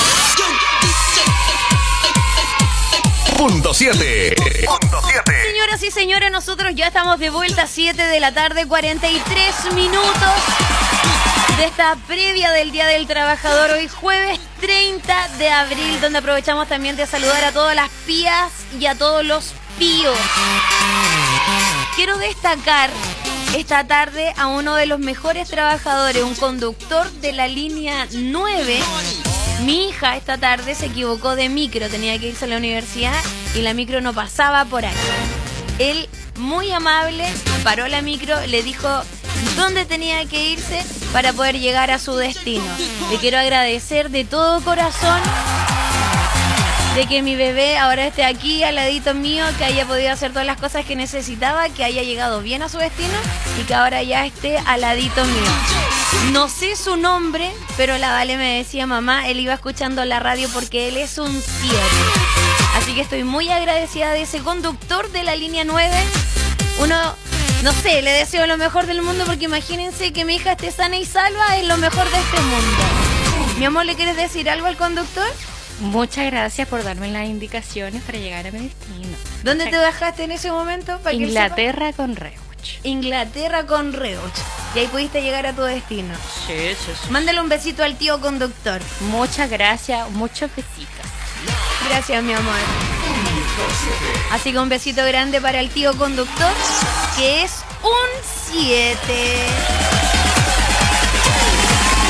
Punto siete. Punto siete. Señoras y señores, nosotros ya estamos de vuelta a siete de la tarde, cuarenta y tres minutos de esta previa del Día del Trabajador, hoy jueves treinta de abril, donde aprovechamos también de saludar a todas las pías y a todos los píos. Quiero destacar esta tarde a uno de los mejores trabajadores, un conductor de la línea nueve. Mi hija esta tarde se equivocó de micro, tenía que irse a la universidad y la micro no pasaba por ahí. Él, muy amable, paró la micro, le dijo dónde tenía que irse para poder llegar a su destino. Le quiero agradecer de todo corazón de que mi bebé ahora esté aquí al ladito mío, que haya podido hacer todas las cosas que necesitaba, que haya llegado bien a su destino y que ahora ya esté al ladito mío. No sé su nombre, pero la Vale me decía, mamá, él iba escuchando la radio porque él es un siete. Así que estoy muy agradecida de ese conductor de la línea nueve. Uno, no sé, le deseo lo mejor del mundo porque imagínense que mi hija esté sana y salva, es lo mejor de este mundo. Mi amor, ¿le quieres decir algo al conductor? Muchas gracias por darme las indicaciones para llegar a mi destino. ¿Dónde te bajaste en ese momento? ¿Para Inglaterra con Reuch. Inglaterra con Reuch. Y ahí pudiste llegar a tu destino. Sí, sí, sí. Mándale un besito al tío conductor. Muchas gracias, muchos besitos. Gracias, mi amor. Así que un besito grande para el tío conductor, que es un siete.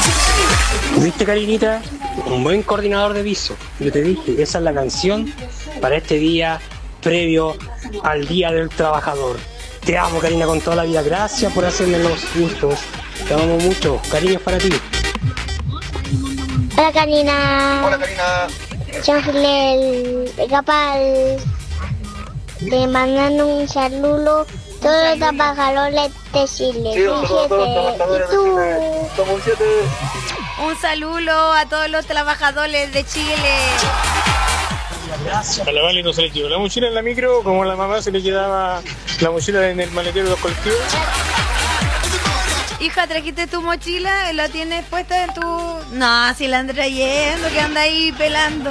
¿Viste, cariñita? Un buen coordinador de viso. Yo te dije, esa es la canción para este día previo al Día del Trabajador. Te amo, Karina, con toda la vida. Gracias por hacerme los gustos. Te amo mucho. Cariños para ti. Hola, Karina. Hola, Karina. Chanfle, capaz de mandar un saludo a todos los trabajadores de Chile. Sí, un saludo a todos los trabajadores de Chile. Somos siete. Un saludo a todos los trabajadores de Chile. A la Vale no se le quedó la mochila en la micro, como a la mamá se le quedaba la mochila en el maletero de los colectivos. Hija, ¿trajiste tu mochila? ¿La tienes puesta en tu...? No, si la anda trayendo, que anda ahí pelando.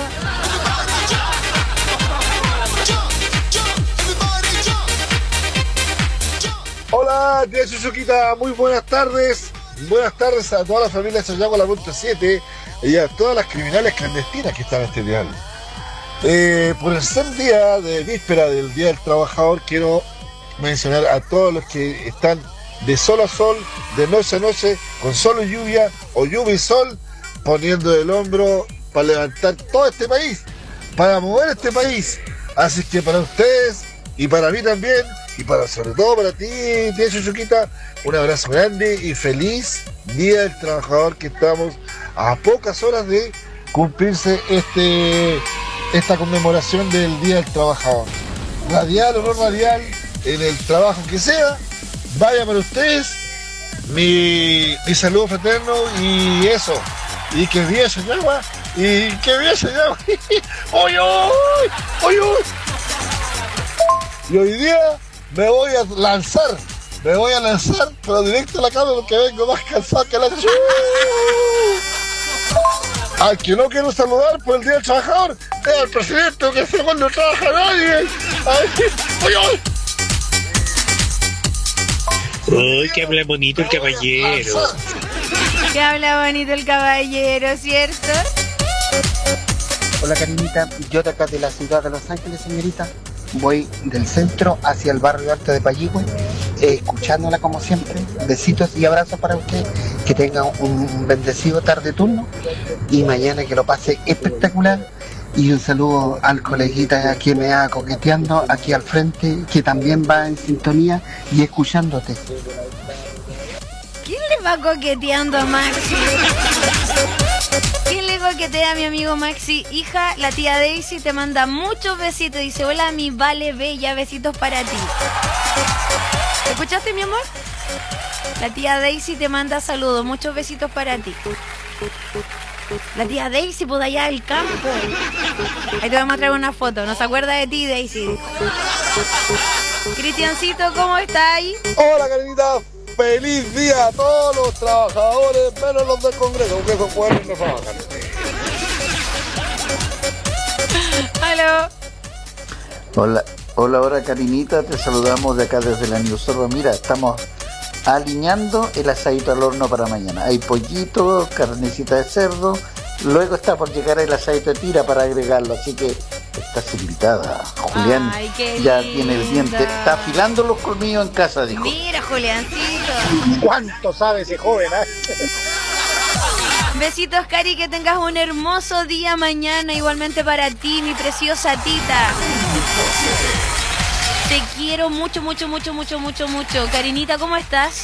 Hola, tía Chuchuquita, muy buenas tardes. Buenas tardes a toda la familia de Sayago, la punto siete, y a todas las criminales clandestinas que están en este dial. Eh, por el ser día de víspera del Día del Trabajador, quiero mencionar a todos los que están de sol a sol, de noche a noche, con sol y lluvia, o lluvia y sol, poniendo el hombro para levantar todo este país, para mover este país. Así que para ustedes, y para mí también, y para sobre todo para ti, tía Chuchuquita, un abrazo grande y feliz Día del Trabajador, que estamos a pocas horas de cumplirse este, esta conmemoración del Día del Trabajador. Radial o no radial, en el trabajo que sea, vaya para ustedes, mi, mi saludo fraterno y eso, y que viva Sayago, y que viva Sayago. ¡Oy, oy! ¡Oy, oy! Y hoy día me voy a lanzar, me voy a lanzar, pero directo a la cama porque vengo más cansado que la chu. Al que no quiero saludar por el Día del Trabajador es al presidente, que se cuando trabaja nadie. Ay, ¡oy, oy! Uy, que habla bonito el caballero. Que habla bonito el caballero, ¿cierto? Hola, Karinita, yo de acá de la ciudad de Los Ángeles, señorita. Voy del centro hacia el barrio alto de Payihue, eh, escuchándola como siempre. Besitos y abrazos para usted. Que tenga un bendecido tarde turno y mañana que lo pase espectacular. Y un saludo al coleguita que me va coqueteando aquí al frente, que también va en sintonía y escuchándote. ¿Quién le va coqueteando a Maxi? ¿Quién le coquetea a mi amigo Maxi? Hija, la tía Daisy te manda muchos besitos. Dice, hola, mi Vale Bella, besitos para ti. ¿Escuchaste, mi amor? La tía Daisy te manda saludos, muchos besitos para ti. La tía Daisy, pues de allá del campo. Ahí te voy a mostrar una foto. ¿No se acuerda de ti, Daisy? Cristiancito, ¿cómo está ahí? Hola, Karinita. Feliz día a todos los trabajadores, menos los del Congreso, aunque esos pueblos no trabajan. Aló. Hola, hola, hola, Karinita. Te saludamos de acá desde la Newsorba. Mira, estamos alineando el asadito al horno para mañana. Hay pollito, carnecita de cerdo, luego está por llegar el asadito de tira para agregarlo, así que estás invitada. Julián Ay, qué ya linda. tiene el diente, está afilando los colmillos en casa, dijo. Mira, Juliancito. ¿Cuánto sabe ese joven? ¿Eh? Besitos, Cari, que tengas un hermoso día mañana, igualmente para ti, mi preciosa tita. Te quiero mucho, mucho, mucho, mucho, mucho, mucho. Karinita, ¿cómo estás?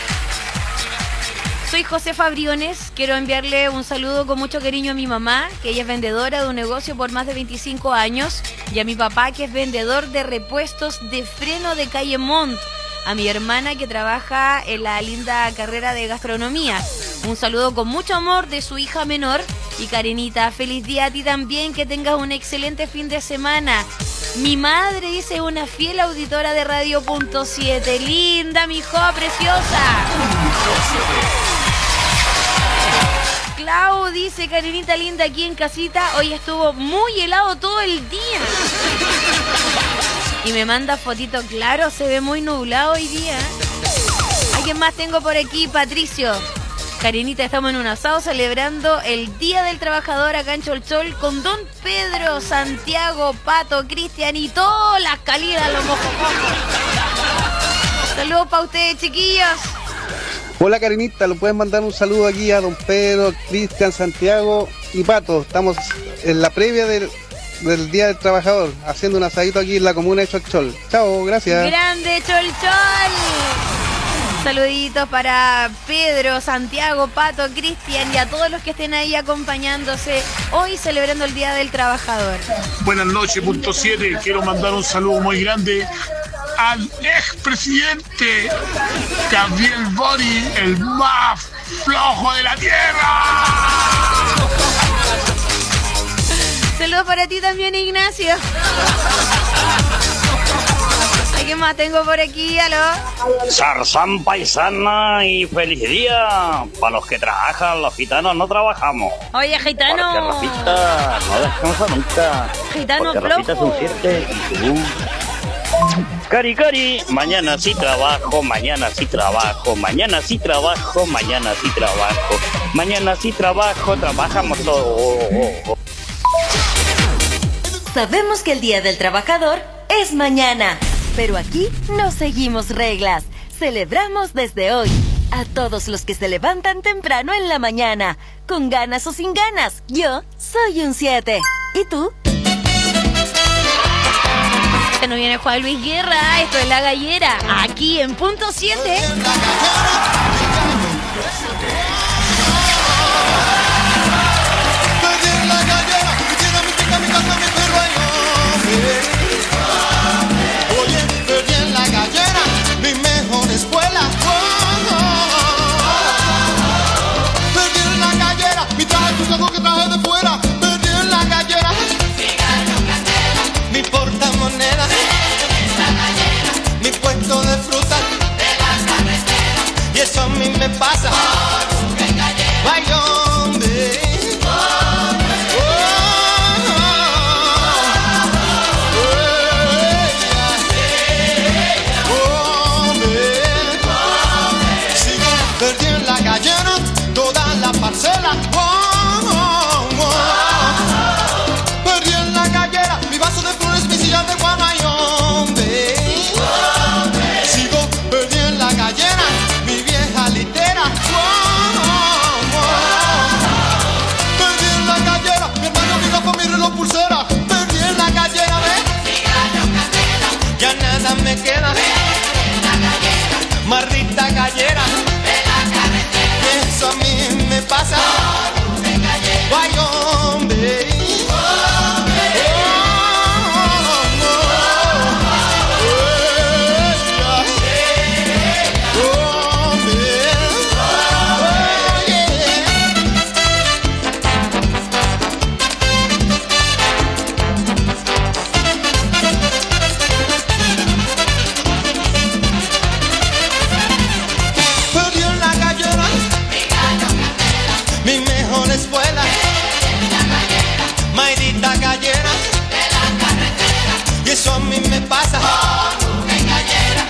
Soy Josefa Briones. Quiero enviarle un saludo con mucho cariño a mi mamá, que ella es vendedora de un negocio por más de veinticinco años, y a mi papá, que es vendedor de repuestos de freno de calle Montt. A mi hermana, que trabaja en la linda carrera de gastronomía. Un saludo con mucho amor de su hija menor. Y Karinita, feliz día a ti también, que tengas un excelente fin de semana. Mi madre dice, una fiel auditora de Radio Punto siete. Linda, mi hijo, preciosa. Clau dice, Karinita linda, aquí en casita, hoy estuvo muy helado todo el día. Y me manda fotito, claro, se ve muy nublado hoy día. ¿Alguien más tengo por aquí? Patricio. Karinita, estamos en un asado celebrando el Día del Trabajador acá en Cholchol con Don Pedro, Santiago, Pato, Cristian y todas las calidas, los mojocojos. Saludos para ustedes, chiquillos. Hola, Karinita, le pueden mandar un saludo aquí a Don Pedro, Cristian, Santiago y Pato. Estamos en la previa del del Día del Trabajador, haciendo un asadito aquí en la comuna de Cholchol. Chao, gracias. Grande Cholchol. Saluditos para Pedro, Santiago, Pato, Cristian y a todos los que estén ahí acompañándose hoy celebrando el Día del Trabajador. Buenas noches, punto siete. Quiero mandar un saludo muy grande al expresidente Gabriel Boric, el más flojo de la tierra. Saludos para ti también, Ignacio. ¿Qué más tengo por aquí? ¿Aló? Sarzán paisana y feliz día. Para los que trabajan, los gitanos no trabajamos. Oye, gitano. Porque Rafita no descansa nunca. Gitano porque Rafita es flojo. un siete y tú. Cari, cari, mañana sí trabajo, mañana sí trabajo, mañana sí trabajo, mañana sí trabajo, mañana sí trabajo, trabajamos todos. Sabemos que el Día del Trabajador es mañana, pero aquí no seguimos reglas. Celebramos desde hoy a todos los que se levantan temprano en la mañana, con ganas o sin ganas. Yo soy un siete. ¿Y tú? Se nos viene Juan Luis Guerra, esto es La Gallera, aquí en punto siete. Oye, perdí en la gallera mi mejor escuela. Perdí en la gallera mi traje algo que traje de fuera. Perdí en la gallera mi portamoneda, mi puesto de fruta de la carretera. Y eso a mí me pasa ay, hombre. Perdí en la gallera toda la parcela. Oh, oh, oh. Perdí en la gallera mi vaso de flores, mi silla de guanayombe. Sigo perdí en la gallera mi vieja litera. Oh, oh, oh. Perdí en la gallera mi hermano, mi gafa, mi reloj, pulsera. Perdí en la gallera, ve. Ya nada me queda. Maldita gallera. Eso a mí me pasa. Guay, hombre. Escuela, maldita gallera de la carretera. Y eso a mí me pasa por en gallera.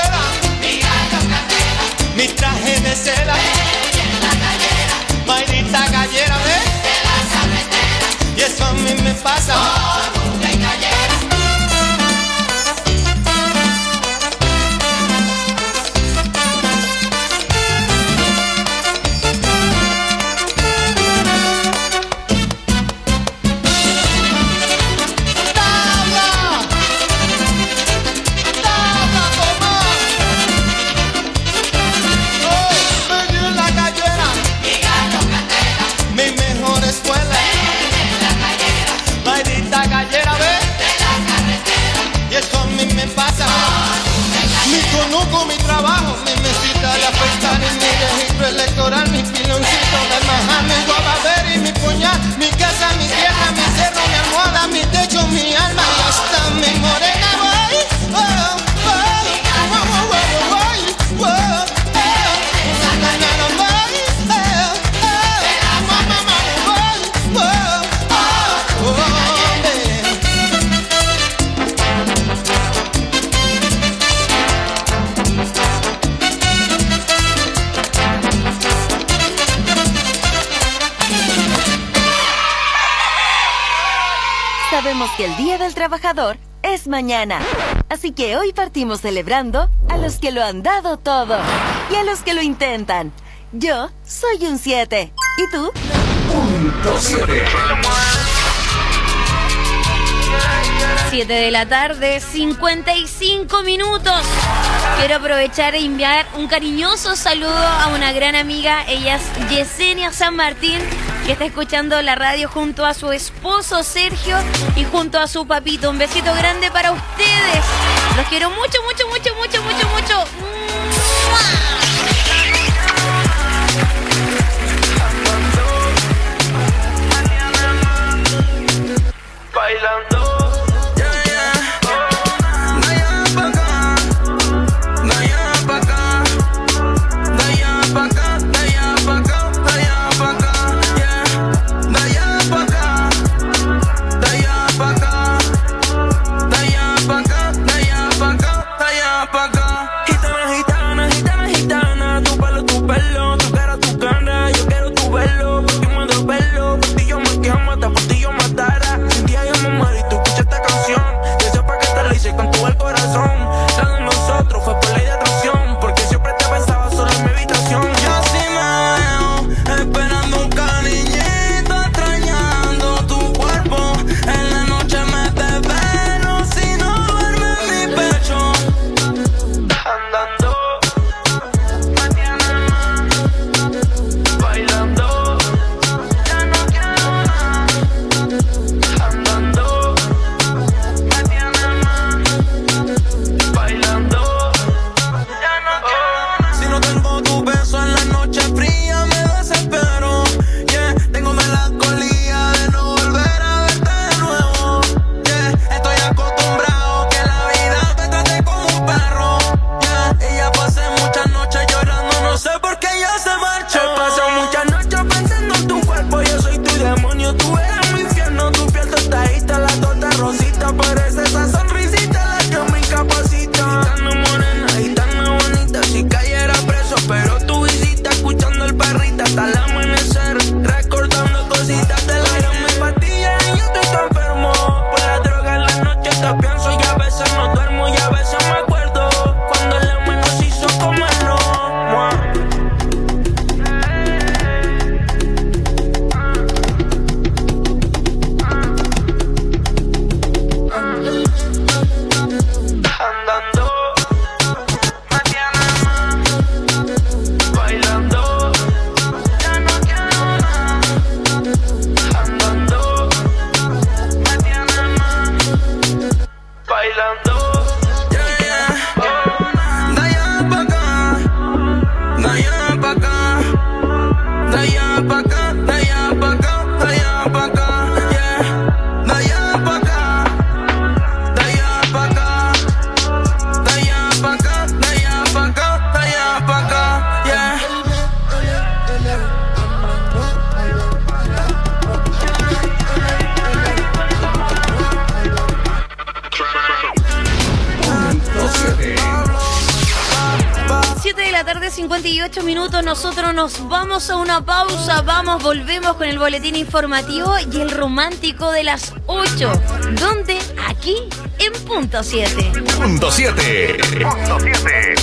Mi traje de seda, maldita sabemos que el Día del Trabajador es mañana. Así que hoy partimos celebrando a los que lo han dado todo y a los que lo intentan. Yo soy un siete. ¿Y tú? Punto siete. siete de la tarde, cincuenta y cinco minutos. Quiero aprovechar e enviar un cariñoso saludo a una gran amiga. Ella es Yesenia San Martín, que está escuchando la radio junto a su esposo Sergio y junto a su papito. Un besito grande para ustedes. Los quiero mucho, mucho, mucho, mucho, mucho, mucho. Bailando. Con todo el corazón, la de nosotros fue por ley de atracción, porque siempre te pensaba solo en mi habitación. Yo sí me veo esperando un cariñito, extrañando tu cuerpo. En la noche me desvelo si no duerme en mi pecho. Andando, bailando, ya no quiero nada. Andando, bailando, ya no quiero. Si no tengo tu beso en la noche fría me desespero. Yeah, tengo melancolía de no volver a verte de nuevo. Yeah, estoy acostumbrado que la vida me trate como un perro. Yeah, y ya pasé muchas noches llorando, no sé por qué ya se marchó. He pasado muchas noches pensando en tu cuerpo, yo soy tu demonio, tú eres mi infierno. Tu piel tostadita, la torta rosita, parece esa sonrisita la que me incapacita. Gitana morena, gitana bonita, si cayera preso, pero tú visita escuchando el perrita hasta el amanecer, recordando cositas de la gran mi pastilla y yo estoy tan enfermo. Por la droga en la noche te pienso y a veces no duermo y a veces me acuerdo cuando el hombre nos hizo comerlo. Mua. Andando, bailando, ya no quiero nada. Andando, bailando, yeah, yeah. De allá pa' acá, de allá pa' acá, de allá pa' acá, de allá pa' acá, de allá pa' acá, yeah. De allá pa' acá, de allá pa' acá, de allá pa' acá, de allá pa' acá, de allá pa' acá, yeah. siete de la tarde, cincuenta y ocho minutos. Nosotros nos vamos a una pausa. Vamos, volvemos con el boletín informativo y el romántico de las ocho. ¿Dónde? Aquí en Punto siete. Punto siete. Punto siete.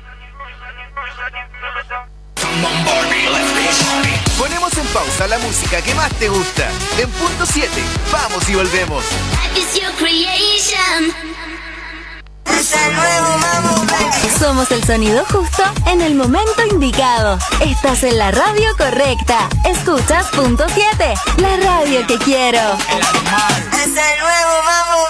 Ponemos en pausa la música que más te gusta. En Punto siete, vamos y volvemos. Somos el sonido justo en el momento indicado. Estás en la radio correcta. Escuchas Punto siete, la radio que quiero. Es el nuevo Mambo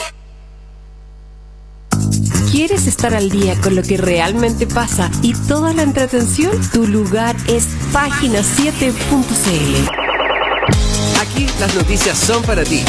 Baby. ¿Quieres estar al día con lo que realmente pasa y toda la entretención? Tu lugar es página siete punto c l. Aquí las noticias son para ti.